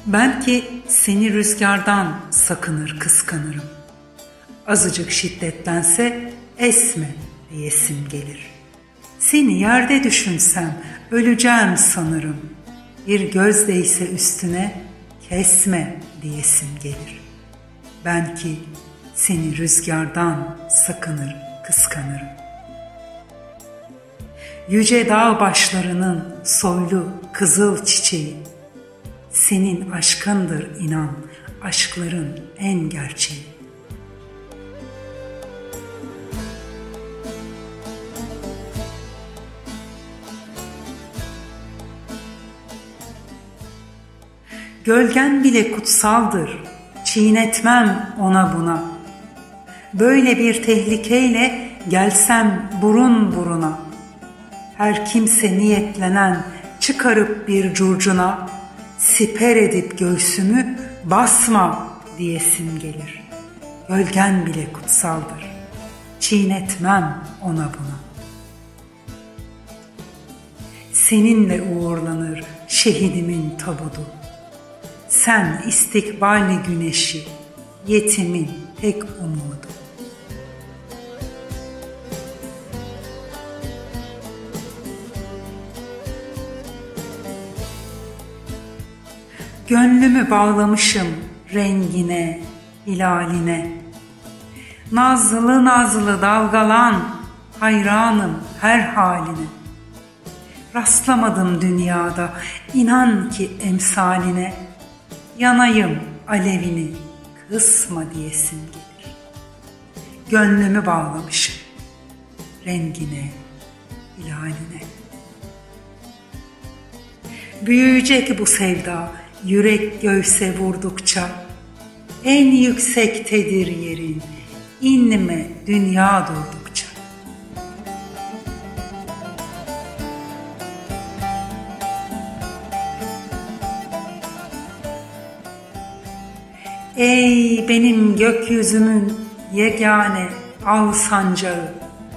Ben ki seni rüzgardan sakınır kıskanırım. Azıcık şiddetlense esme diyesim gelir. Seni yerde düşünsem öleceğim sanırım. Bir göz değse üstüne kesme diyesim gelir. Ben ki seni rüzgardan sakınır kıskanırım. Yüce dağ başlarının soylu kızıl çiçeği, senin aşkındır inan, aşkların en gerçeği. Gölgen bile kutsaldır, çiğnetmem ona buna. Böyle bir tehlikeyle gelsem burun buruna. Her kimse niyetlenen çıkarıp bir curcuna, siper edip göğsümü basma diyesim gelir. Gölgen bile kutsaldır, çiğnetmem ona buna. Seninle uğurlanır şehidimin tabudu. Sen istikbali güneşi, yetimin tek umudu. Gönlümü bağlamışım rengine, hilaline. Nazlı nazlı dalgalan, hayranım her haline. Rastlamadım dünyada, inan ki emsaline. Yanayım alevini, kısma diyesim gelir. Gönlümü bağlamışım rengine, hilaline. Büyüyecek bu sevda, yürek göğse vurdukça. En yüksektedir yerin, inme dünya durdukça. Ey benim gökyüzümün yegane al sancağı.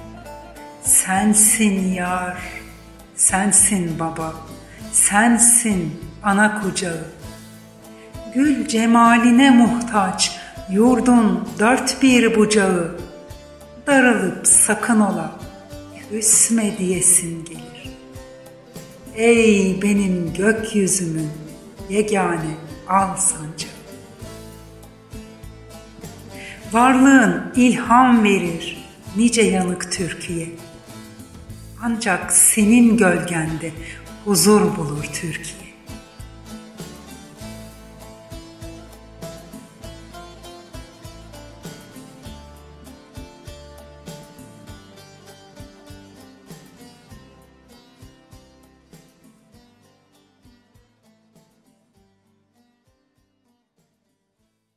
Sensin yar, sensin baba, sensin ana kucağı. Gül cemaline muhtaç, yurdun dört bir bucağı. Darılıp sakın ola, küsme diyesin gelir. Ey benim gökyüzümün yegane al sancağı. Varlığın ilham verir nice yanık türküye. Ancak senin gölgende huzur bulur Türkiye.